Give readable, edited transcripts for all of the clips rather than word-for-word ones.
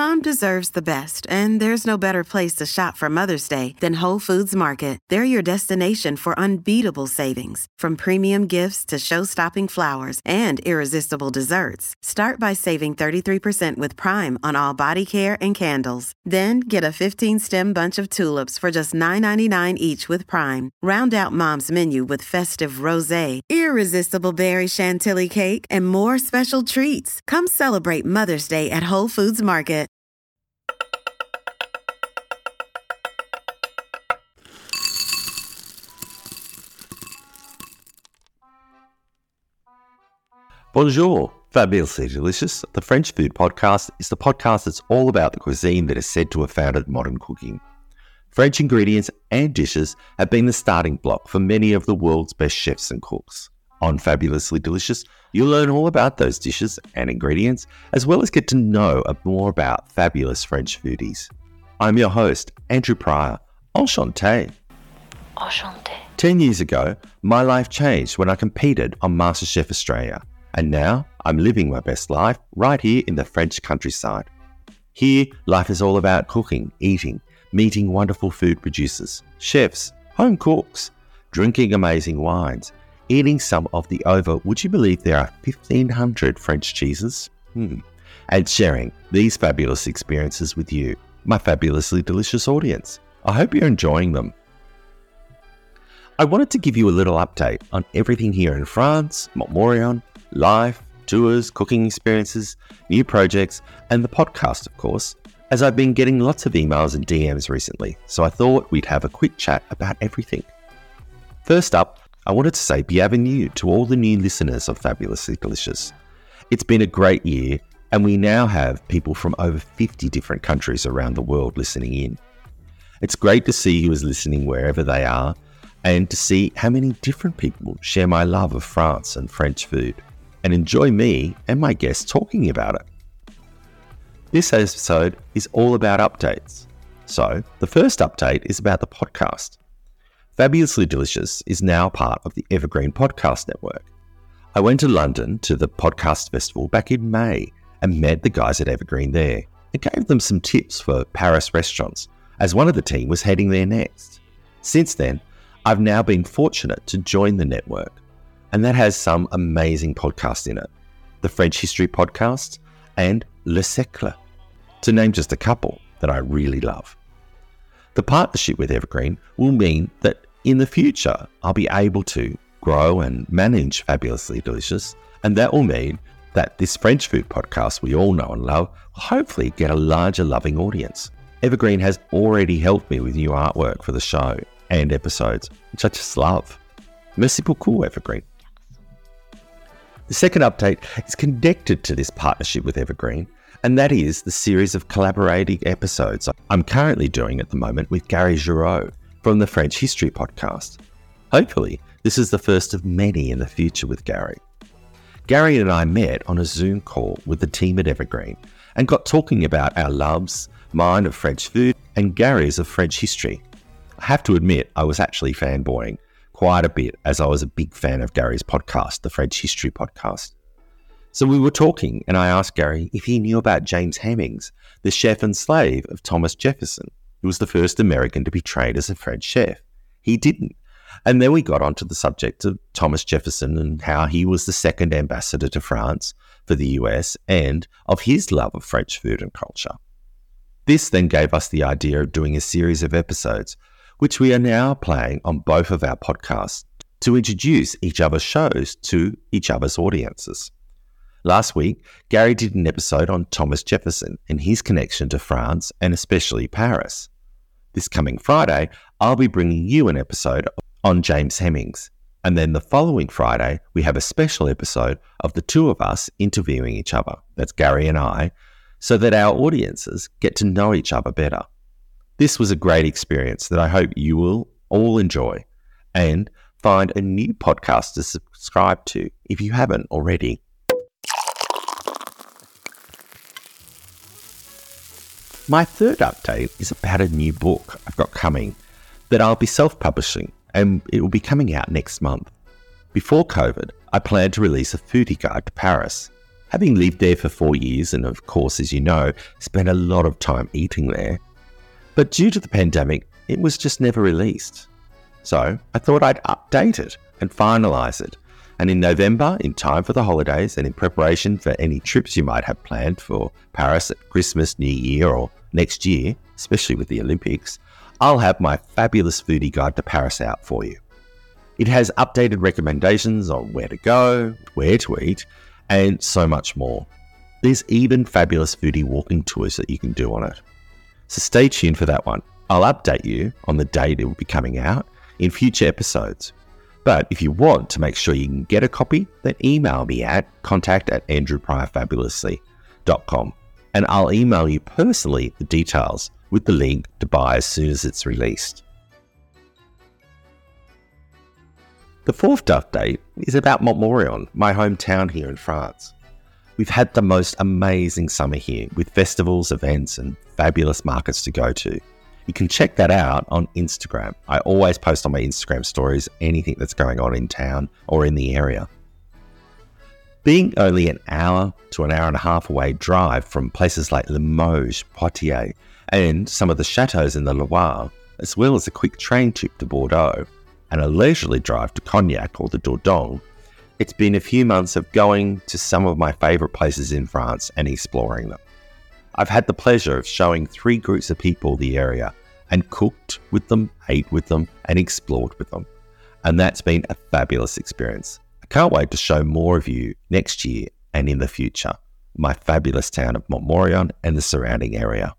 Mom deserves the best, and there's no better place to shop for Mother's Day than Whole Foods Market. They're your destination for unbeatable savings, from premium gifts to show-stopping flowers and irresistible desserts. Start by saving 33% with Prime on all body care and candles. Then get a 15-stem bunch of tulips for just $9.99 each with Prime. Round out Mom's menu with festive rosé, irresistible berry chantilly cake, and more special treats. Come celebrate Mother's Day at Whole Foods Market. Bonjour, Fabulously Delicious. The French Food Podcast is the podcast that's all about the cuisine that is said to have founded modern cooking. French ingredients and dishes have been the starting block for many of the world's best chefs and cooks. On Fabulously Delicious, you'll learn all about those dishes and ingredients, as well as get to know more about fabulous French foodies. I'm your host, Andrew Pryor. Enchanté. Enchanté. 10 years ago, my life changed when I competed on MasterChef Australia. And now I'm living my best life right here in the French countryside. Here, life is all about cooking, eating, meeting wonderful food producers, chefs, home cooks, drinking amazing wines, eating some of the would you believe there are 1,500 French cheeses? And sharing these fabulous experiences with you, my fabulously delicious audience. I hope you're enjoying them. I wanted to give you a little update on everything here in France, Montmorillon, life, tours, cooking experiences, new projects, and the podcast, of course, as I've been getting lots of emails and DMs recently, so I thought we'd have a quick chat about everything. First up, I wanted to say bienvenue to all the new listeners of Fabulously Delicious. It's been a great year, and we now have people from over 50 different countries around the world listening in. It's great to see who is listening wherever they are, and to see how many different people share my love of France and French food, and enjoy me and my guests talking about it. This episode is all about updates. So, the first update is about the podcast. Fabulously Delicious is now part of the Evergreen Podcast Network. I went to London to the podcast festival back in May and met the guys at Evergreen there and gave them some tips for Paris restaurants, as one of the team was heading there next. Since then, I've now been fortunate to join the network, and that has some amazing podcasts in it. The French History Podcast and Le Siècle, to name just a couple that I really love. The partnership with Evergreen will mean that in the future, I'll be able to grow and manage Fabulously Delicious, and that will mean that this French food podcast we all know and love will hopefully get a larger loving audience. Evergreen has already helped me with new artwork for the show and episodes, which I just love. Merci beaucoup, Evergreen. The second update is connected to this partnership with Evergreen, and that is the series of collaborating episodes I'm currently doing at the moment with Gary Giraud from the French History Podcast. Hopefully, this is the first of many in the future with Gary. Gary and I met on a Zoom call with the team at Evergreen and got talking about our loves, mine of French food and Gary's of French history. I have to admit, I was actually fanboying quite a bit, as I was a big fan of Gary's podcast, the French History Podcast. So we were talking, and I asked Gary if he knew about James Hemings, the chef and slave of Thomas Jefferson, who was the first American to be trained as a French chef. He didn't. And then we got onto the subject of Thomas Jefferson and how he was the second ambassador to France for the US, and of his love of French food and culture. This then gave us the idea of doing a series of episodes, which we are now playing on both of our podcasts to introduce each other's shows to each other's audiences. Last week, Gary did an episode on Thomas Jefferson and his connection to France and especially Paris. This coming Friday, I'll be bringing you an episode on James Hemings. And then the following Friday, we have a special episode of the two of us interviewing each other, that's Gary and I, so that our audiences get to know each other better. This was a great experience that I hope you will all enjoy and find a new podcast to subscribe to if you haven't already. My third update is about a new book I've got coming that I'll be self-publishing, and it will be coming out next month. Before COVID, I planned to release a foodie guide to Paris. Having lived there for 4 years and of course, as you know, spent a lot of time eating there. But due to the pandemic, it was just never released. So I thought I'd update it and finalise it. And in November, in time for the holidays and in preparation for any trips you might have planned for Paris at Christmas, New Year or next year, especially with the Olympics, I'll have my fabulous foodie guide to Paris out for you. It has updated recommendations on where to go, where to eat, and so much more. There's even fabulous foodie walking tours that you can do on it. So stay tuned for that one. I'll update you on the date it will be coming out in future episodes. But if you want to make sure you can get a copy, then email me at contact@andrewpryorfabulously.com and I'll email you personally the details with the link to buy as soon as it's released. The fourth update is about Montmorillon, my hometown here in France. We've had the most amazing summer here with festivals, events and fabulous markets to go to. You can check that out on Instagram. I always post on my Instagram stories anything that's going on in town or in the area. Being only an hour to an hour and a half away drive from places like Limoges, Poitiers and some of the chateaux in the Loire, as well as a quick train trip to Bordeaux, and a leisurely drive to Cognac or the Dordogne, it's been a few months of going to some of my favourite places in France and exploring them. I've had the pleasure of showing 3 groups of people the area and cooked with them, ate with them and explored with them. And that's been a fabulous experience. I can't wait to show more of you next year and in the future, my fabulous town of Montmorillon and the surrounding area.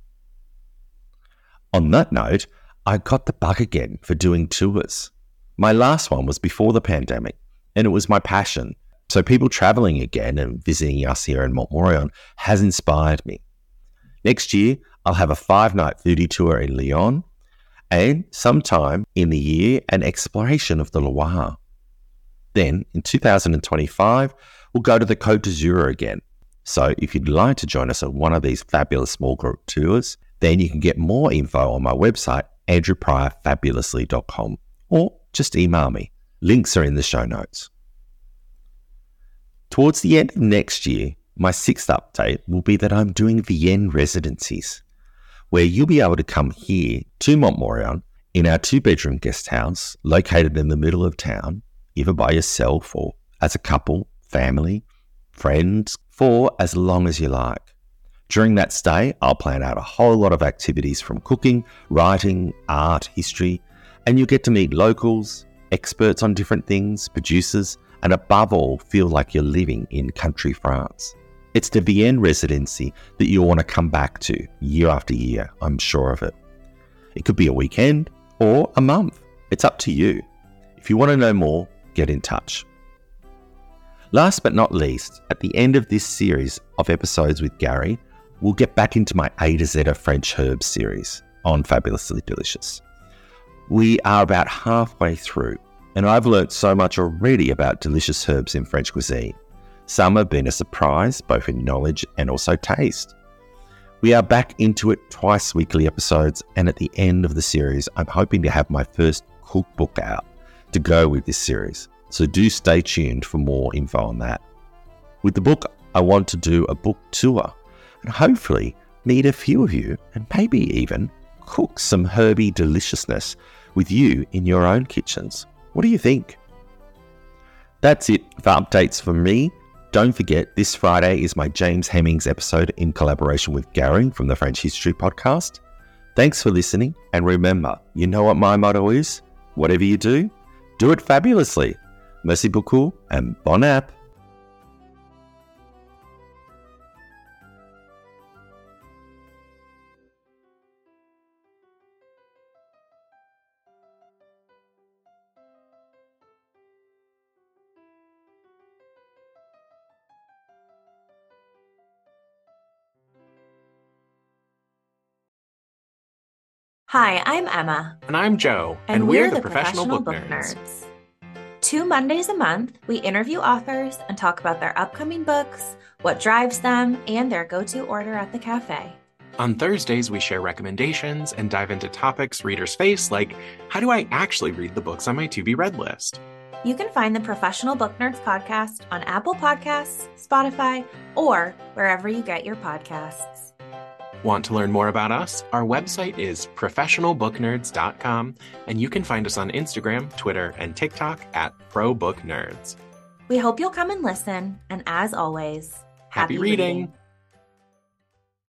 On that note, I got the bug again for doing tours. My last one was before the pandemic, and it was my passion. So people travelling again and visiting us here in Montmorillon has inspired me. Next year, I'll have a 5-night foodie tour in Lyon, and sometime in the year, an exploration of the Loire. Then, in 2025, we'll go to the Côte d'Azur again. So if you'd like to join us on one of these fabulous small group tours, then you can get more info on my website, andrewpryorfabulously.com, or just email me. Links are in the show notes. Towards the end of next year, my 6th update will be that I'm doing Vienne residencies, where you'll be able to come here to Montmorillon in our 2-bedroom guest house located in the middle of town, either by yourself or as a couple, family, friends, for as long as you like. During that stay, I'll plan out a whole lot of activities from cooking, writing, art, history, and you'll get to meet locals, experts on different things, producers, and above all, feel like you're living in country France. It's the Vienne residency that you'll want to come back to year after year, I'm sure of it. It could be a weekend or a month. It's up to you. If you want to know more, get in touch. Last but not least, at the end of this series of episodes with Gary, we'll get back into my A to Z of French herbs series on Fabulously Delicious. We are about halfway through, and I've learnt so much already about delicious herbs in French cuisine. Some have been a surprise, both in knowledge and also taste. We are back into it twice weekly episodes, and at the end of the series, I'm hoping to have my first cookbook out to go with this series. So do stay tuned for more info on that. With the book, I want to do a book tour and hopefully meet a few of you and maybe even cook some herby deliciousness with you in your own kitchens. What do you think? That's it for updates from me. Don't forget, this Friday is my James Hemmings episode in collaboration with Gary from the French History Podcast. Thanks for listening, and remember, you know what my motto is? Whatever you do it fabulously. Merci beaucoup, and bon app. Hi, I'm Emma. And I'm Joe. And we're the Professional Book Nerds. 2 Mondays a month, we interview authors and talk about their upcoming books, what drives them, and their go-to order at the cafe. On Thursdays, we share recommendations and dive into topics readers face, like how do I actually read the books on my to-be-read list? You can find the Professional Book Nerds podcast on Apple Podcasts, Spotify, or wherever you get your podcasts. Want to learn more about us? Our website is professionalbooknerds.com, and you can find us on Instagram, Twitter, and TikTok at ProBookNerds. We hope you'll come and listen, and as always, Happy reading.